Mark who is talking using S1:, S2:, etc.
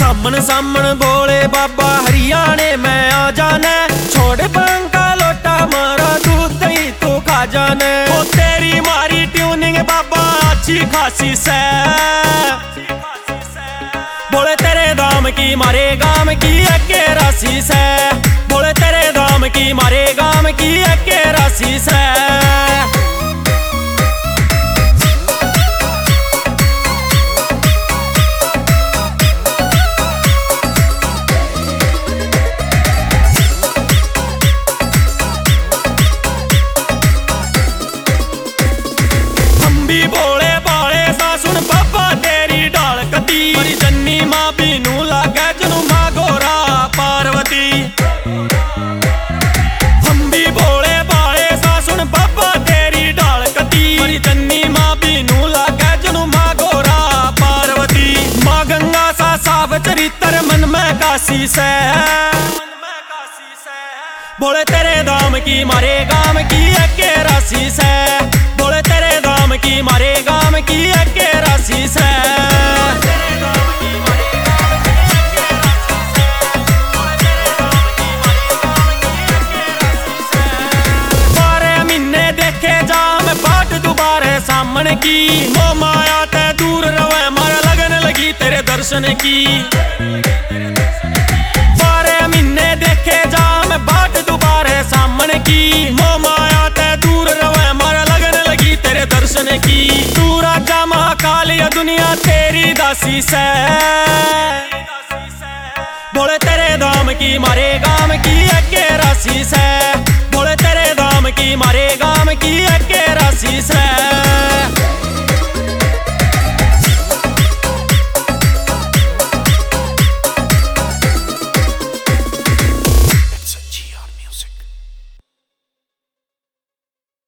S1: सामन सामन बोले बाबा हरियाणे में आ जाने, छोड़ पंखा लोटा मारा दूध दही तू खा जाने। वो तेरी मारी ट्यूनिंग बाबा अच्छी खासी से, बोले तेरे दाम की मारे गाम की अके राशि से, बोले तेरे दाम की मारे गाम की अके राशि से। भोले बाले सा सुन बाबा तेरी ढाल कती, मरी जन्नी मां बीनू लागे जनु मां गोरा पार्वती। हम भी भोले बाले सा सुन बाबा तेरी ढाल कती, मरी जन्नी मां बीनू लागे जनु मां गोरा पार्वती। मां गंगा सा साफ चरित्र मन में काशी से, बोले तेरे दाम की मारे गाम की अके राशि से, बोले तेरे दाम की मारे गाम की अके राशि से। बारह महीने देखे जाम बाट दोबारे सामने की, वो माया ते दूर रवे मारा लगन लगी तेरे दर्शन की। बारह महीने देखे जाम बाट दोबारे सामने की, वो माया ते दूर रवे मारा लगन लगी तेरे दर्शन की। तू राजा महाकाल या दुनिया तेरी दासी से, बोले तेरे दाम की मारे गाम की अके राशि से, बोले तेरे दाम की मारे गाम की अके राशि से।